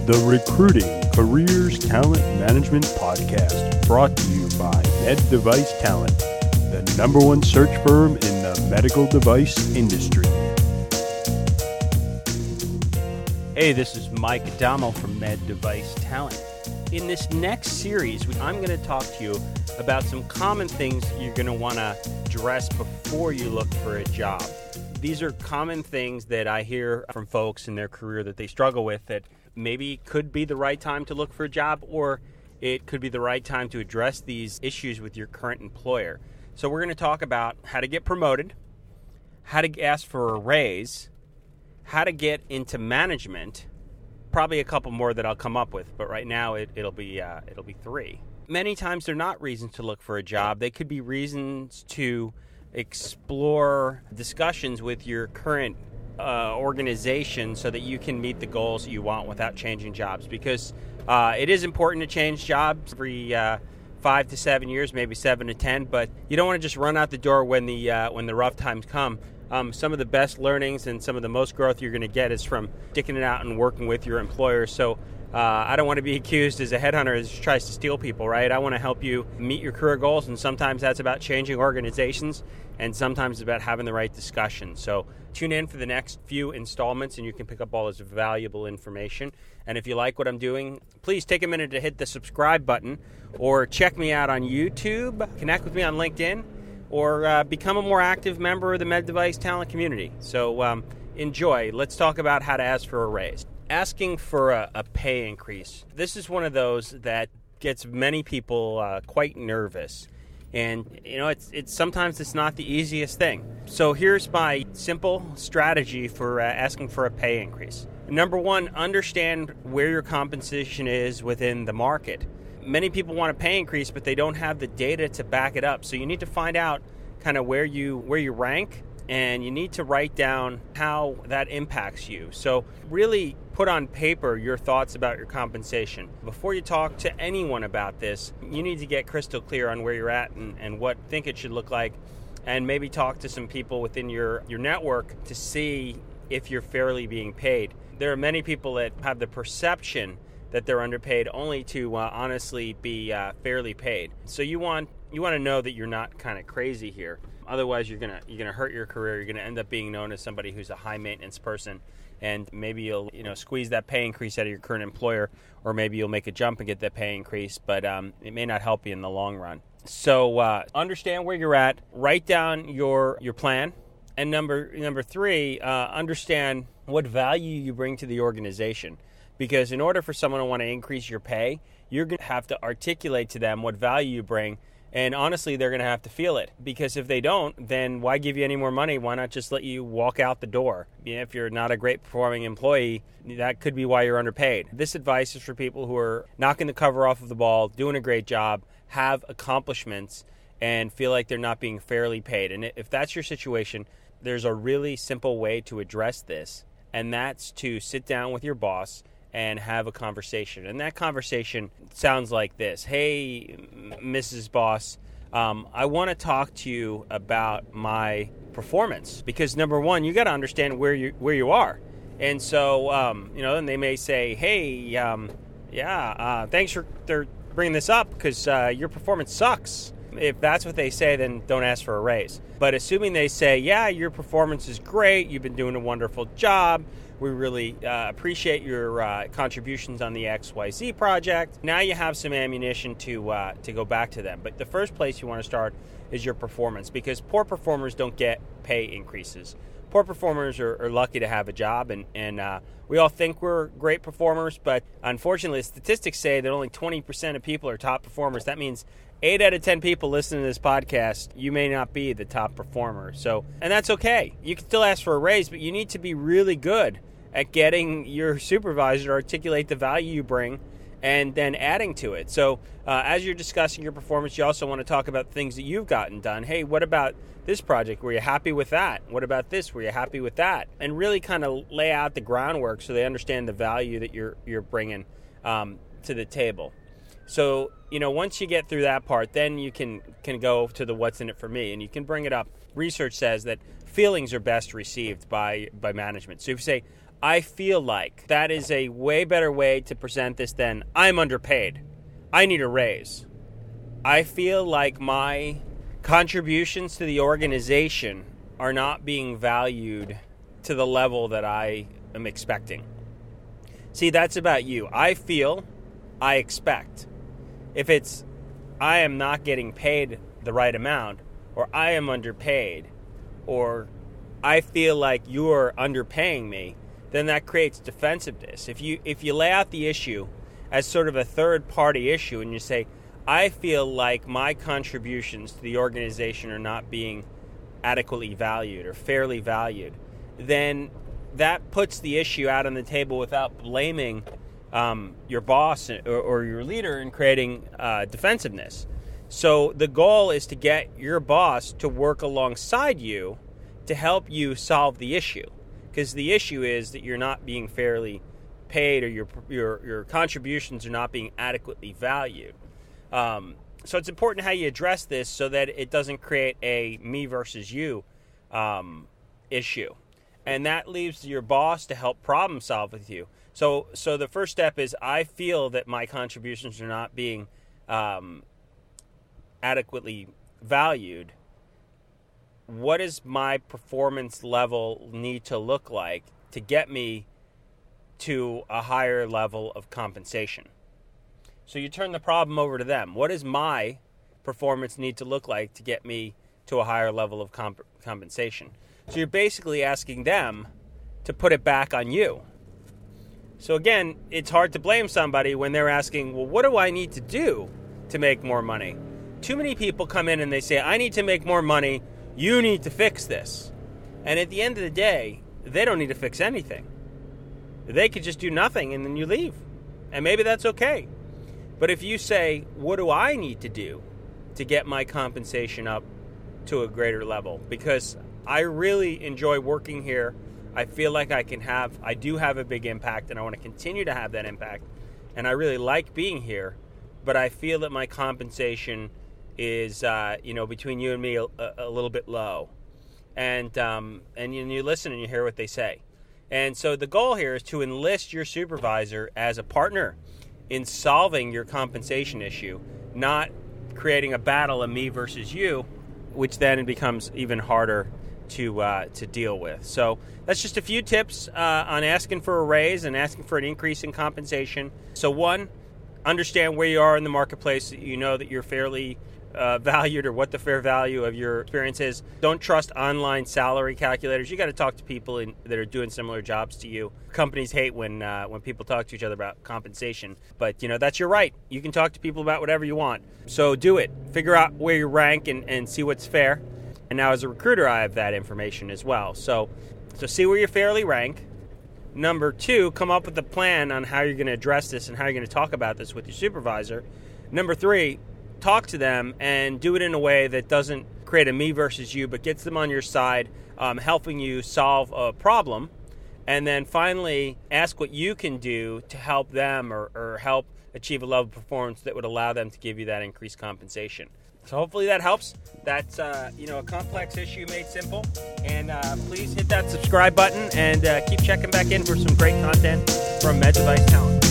The Recruiting Careers Talent Management Podcast, brought to you by MedDevice Talent, the #1 search firm in the medical device industry. Hey, this is Mike Adamo from MedDevice Talent. In this next series, I'm going to talk to you about some common things you're going to want to address before you look for a job. These are common things that I hear from folks in their career that they struggle with that maybe could be the right time to look for a job, or it could be the right time to address these issues with your current employer. So we're going to talk about how to get promoted, how to ask for a raise, how to get into management, probably a couple more that I'll come up with, but right now it'll be 3. Many times they're not reasons to look for a job. They could be reasons to explore discussions with your current organization so that you can meet the goals you want without changing jobs, because it is important to change jobs every 5 to 7 years, maybe 7 to 10, but you don't want to just run out the door when the rough times come. Some of the best learnings and some of the most growth you're going to get is from sticking it out and working with your employer. So I don't want to be accused as a headhunter that tries to steal people, right? I want to help you meet your career goals, and sometimes that's about changing organizations, and sometimes it's about having the right discussion. So tune in for the next few installments, and you can pick up all this valuable information. And if you like what I'm doing, please take a minute to hit the subscribe button, or check me out on YouTube, connect with me on LinkedIn, or become a more active member of the MedDevice Talent community. So enjoy. Let's talk about how to ask for a raise. Asking for a pay increase. This is one of those that gets many people quite nervous. And, you know, it's sometimes it's not the easiest thing. So here's my simple strategy for asking for a pay increase. Number one, understand where your compensation is within the market. Many people want a pay increase, but they don't have the data to back it up. So you need to find out kind of where you rank, and you need to write down how that impacts you. So really put on paper your thoughts about your compensation. Before you talk to anyone about this, you need to get crystal clear on where you're at and what you think it should look like, and maybe talk to some people within your network to see if you're fairly being paid. There are many people that have the perception that they're underpaid, only to honestly be fairly paid. So you want to know that you're not kind of crazy here. Otherwise, you're gonna hurt your career. You're gonna end up being known as somebody who's a high maintenance person, and maybe you'll squeeze that pay increase out of your current employer, or maybe you'll make a jump and get that pay increase, but it may not help you in the long run. So understand where you're at. Write down your plan, and number 3, understand what value you bring to the organization. Because in order for someone to want to increase your pay, you're going to have to articulate to them what value you bring. And honestly, they're going to have to feel it. Because if they don't, then why give you any more money? Why not just let you walk out the door? If you're not a great performing employee, that could be why you're underpaid. This advice is for people who are knocking the cover off of the ball, doing a great job, have accomplishments, and feel like they're not being fairly paid. And if that's your situation, there's a really simple way to address this. And that's to sit down with your boss and have a conversation. And that conversation sounds like this. Hey, Mrs. Boss, I want to talk to you about my performance. Because number one, you got to understand where you are. And so, and they may say, hey, thanks for bringing this up, because your performance sucks. If that's what they say, then don't ask for a raise. But assuming they say, yeah, your performance is great, you've been doing a wonderful job, we really appreciate your contributions on the XYZ project. Now you have some ammunition to go back to them. But the first place you want to start is your performance, because poor performers don't get pay increases. Poor performers are lucky to have a job, and we all think we're great performers, but unfortunately statistics say that only 20% of people are top performers. That means 8 out of 10 people listening to this podcast, you may not be the top performer. And that's okay. You can still ask for a raise, but you need to be really good at getting your supervisor to articulate the value you bring and then adding to it. So as you're discussing your performance, you also want to talk about things that you've gotten done. Hey, what about this project? Were you happy with that? What about this? Were you happy with that? And really kind of lay out the groundwork so they understand the value that you're bringing to the table. So, once you get through that part, then you can go to the what's in it for me, and you can bring it up. Research says that feelings are best received by management. So if you say, I feel like that is a way better way to present this than I'm underpaid. I need a raise. I feel like my contributions to the organization are not being valued to the level that I am expecting. See, that's about you. I feel, I expect. If it's I am not getting paid the right amount, or I am underpaid, or I feel like you're underpaying me, then that creates defensiveness. If you lay out the issue as sort of a third-party issue and you say, I feel like my contributions to the organization are not being adequately valued or fairly valued, then that puts the issue out on the table without blaming your boss or your leader and creating defensiveness. So the goal is to get your boss to work alongside you to help you solve the issue, because the issue is that you're not being fairly paid or your contributions are not being adequately valued. So it's important how you address this so that it doesn't create a me versus you issue. And that leaves your boss to help problem solve with you. So the first step is I feel that my contributions are not being adequately valued. What does my performance level need to look like to get me to a higher level of compensation? So you turn the problem over to them. What does my performance need to look like to get me to a higher level of compensation? So you're basically asking them to put it back on you. So again, it's hard to blame somebody when they're asking, well, what do I need to do to make more money? Too many people come in and they say, I need to make more money. You need to fix this. And at the end of the day, they don't need to fix anything. They could just do nothing and then you leave. And maybe that's okay. But if you say, what do I need to do to get my compensation up to a greater level? Because I really enjoy working here. I feel like I do have a big impact, and I want to continue to have that impact. And I really like being here, but I feel that my compensation is, between you and me, a little bit low. And you listen and you hear what they say. And so the goal here is to enlist your supervisor as a partner in solving your compensation issue, not creating a battle of me versus you, which then becomes even harder to deal with. So that's just a few tips on asking for a raise and asking for an increase in compensation. So one, understand where you are in the marketplace. You know that you're fairly valued or what the fair value of your experience is. Don't trust online salary calculators. You got to talk to people that are doing similar jobs to you. Companies hate when people talk to each other about compensation, but that's your right. You can talk to people about whatever you want. So do it. Figure out where you rank and see what's fair. And now as a recruiter, I have that information as well. So see where you fairly rank. Number two, come up with a plan on how you're going to address this and how you're going to talk about this with your supervisor. Number three, talk to them and do it in a way that doesn't create a me versus you, but gets them on your side, helping you solve a problem. And then finally, ask what you can do to help them or help achieve a level of performance that would allow them to give you that increased compensation. So hopefully that helps. That's a complex issue made simple. And please hit that subscribe button and keep checking back in for some great content from Med Device Talent.